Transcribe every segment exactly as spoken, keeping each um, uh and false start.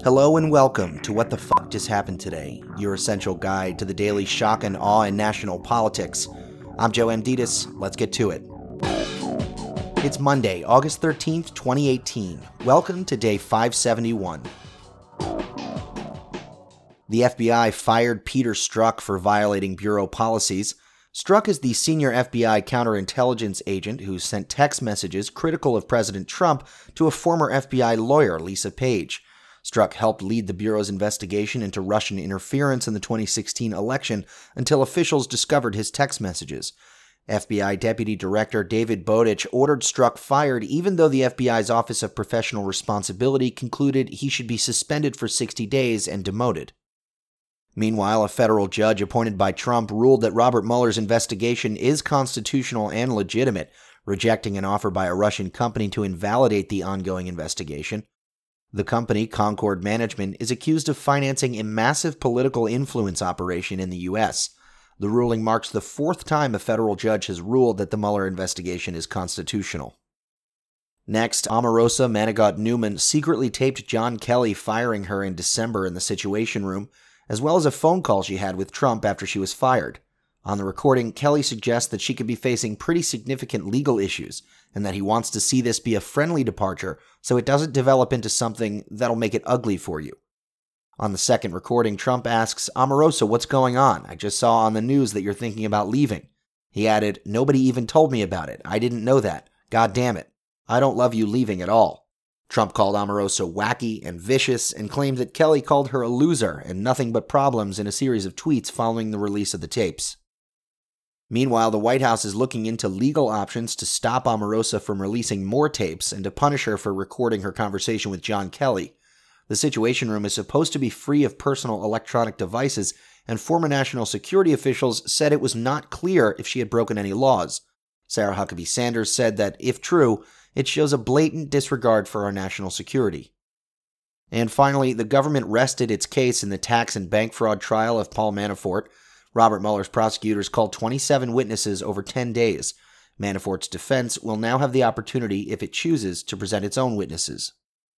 Hello and welcome to What the Fuck Just Happened Today, your essential guide to the daily shock and awe in national politics. I'm Joe Amditis. Let's get to it. It's Monday, August thirteenth, twenty eighteen. Welcome to day five seventy-one. The F B I fired Peter Strzok for violating bureau policies. Strzok is the senior F B I counterintelligence agent who sent text messages critical of President Trump to a former F B I lawyer, Lisa Page. Strzok helped lead the Bureau's investigation into Russian interference in the twenty sixteen election until officials discovered his text messages. F B I Deputy Director David Bowditch ordered Strzok fired even though the F B I's Office of Professional Responsibility concluded he should be suspended for sixty days and demoted. Meanwhile, a federal judge appointed by Trump ruled that Robert Mueller's investigation is constitutional and legitimate, rejecting an offer by a Russian company to invalidate the ongoing investigation. The company, Concord Management, is accused of financing a massive political influence operation in the U S. The ruling marks the fourth time a federal judge has ruled that the Mueller investigation is constitutional. Next, Omarosa Manigault-Newman secretly taped John Kelly firing her in December in the Situation Room, as well as a phone call she had with Trump after she was fired. On the recording, Kelly suggests that she could be facing pretty significant legal issues, and that he wants to see this be a friendly departure so it doesn't develop into something that'll make it ugly for you. On the second recording, Trump asks, "Omarosa, what's going on? I just saw on the news that you're thinking about leaving." He added, "Nobody even told me about it. I didn't know that. God damn it. I don't love you leaving at all." Trump called Omarosa wacky and vicious and claimed that Kelly called her a loser and nothing but problems in a series of tweets following the release of the tapes. Meanwhile, the White House is looking into legal options to stop Omarosa from releasing more tapes and to punish her for recording her conversation with John Kelly. The Situation Room is supposed to be free of personal electronic devices, and former national security officials said it was not clear if she had broken any laws. Sarah Huckabee Sanders said that, if true, it shows a blatant disregard for our national security. And finally, the government rested its case in the tax and bank fraud trial of Paul Manafort. Robert Mueller's prosecutors called twenty-seven witnesses over ten days. Manafort's defense will now have the opportunity, if it chooses, to present its own witnesses.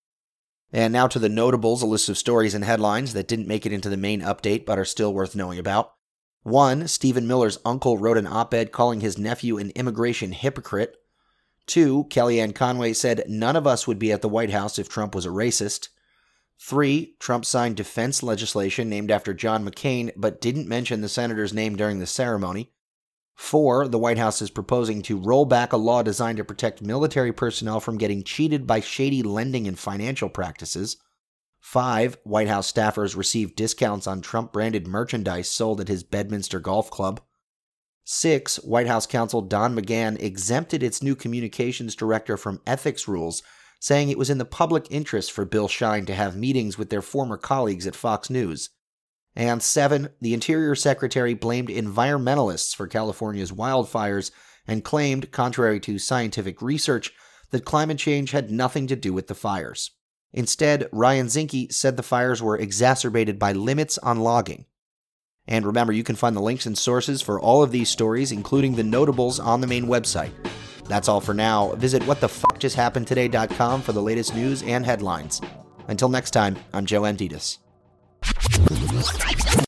And now to the notables, a list of stories and headlines that didn't make it into the main update but are still worth knowing about. One, Stephen Miller's uncle wrote an op-ed calling his nephew an immigration hypocrite. Two, Kellyanne Conway said none of us would be at the White House if Trump was a racist. Three, Trump signed defense legislation named after John McCain, but didn't mention the senator's name during the ceremony. Four, the White House is proposing to roll back a law designed to protect military personnel from getting cheated by shady lending and financial practices. Five, White House staffers received discounts on Trump-branded merchandise sold at his Bedminster Golf Club. Six, White House counsel Don McGahn exempted its new communications director from ethics rules, saying it was in the public interest for Bill Shine to have meetings with their former colleagues at Fox News. And seven, the Interior Secretary blamed environmentalists for California's wildfires and claimed, contrary to scientific research, that climate change had nothing to do with the fires. Instead, Ryan Zinke said the fires were exacerbated by limits on logging. And remember, you can find the links and sources for all of these stories, including the notables, on the main website. That's all for now. Visit what the fuck just happened today dot com for the latest news and headlines. Until next time, I'm Joe Amditis.